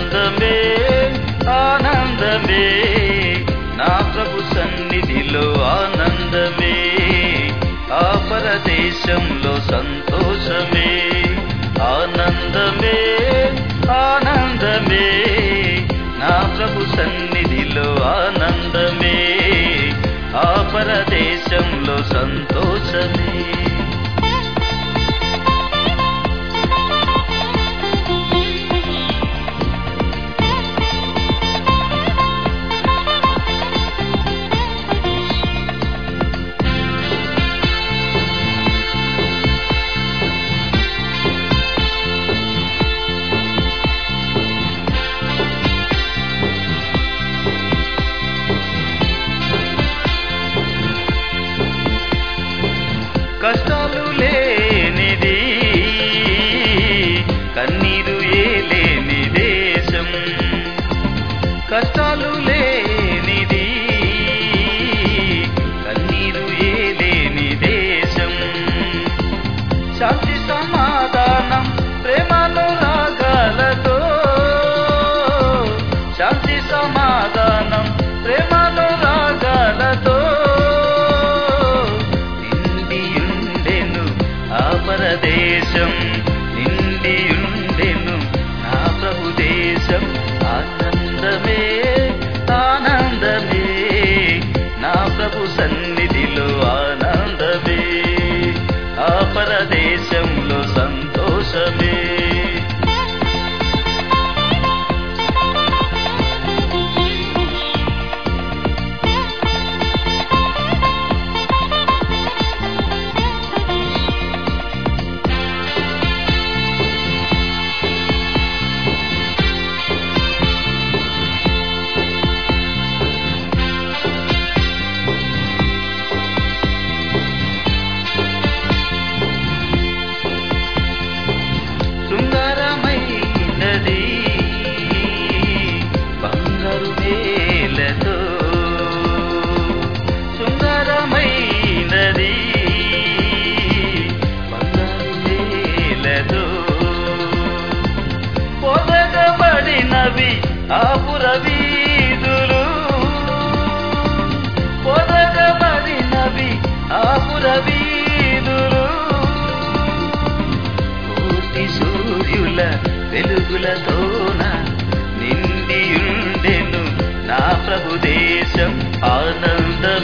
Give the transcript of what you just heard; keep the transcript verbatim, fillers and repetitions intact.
ఆనందమే ఆనందమే నా ప్రభు సన్నిధిలో ఆనందమే ఆ పరదేశంలో సంతోషమే ఆనందమే ఆనందమే నా ప్రభు సన్నిధిలో ఆనందమే ఆ పరదేశంలో సంతోషమే కష్టాలు లేనిది కన్నీరు ఏలేని దేశం కష్టాలు లేనిది కన్నీరు ఏలేని దేశం శాంతి సమాధానం ప్రేమను రాగాలతో శాంతి సమాధానం ప్రేమను రాగాలతో పరదేశం నిండియుండెను నా ప్రభు దేశం ఆనందమే ఆనందమే నా ప్రభు సన్నిధిలో ఆనందమే ఆ పరదేశంలో సంతోషమే బంగారు వేలతో సుందరమైనది బంగారు వేలతో పొదగబడినవి ఆపుర వీధులు పొదగబడినవి ఆపుర వీధులు కోటి సూర్యుల వెలుగులతోన నిండియుండెను నా ప్రభు దేశం ఆనంద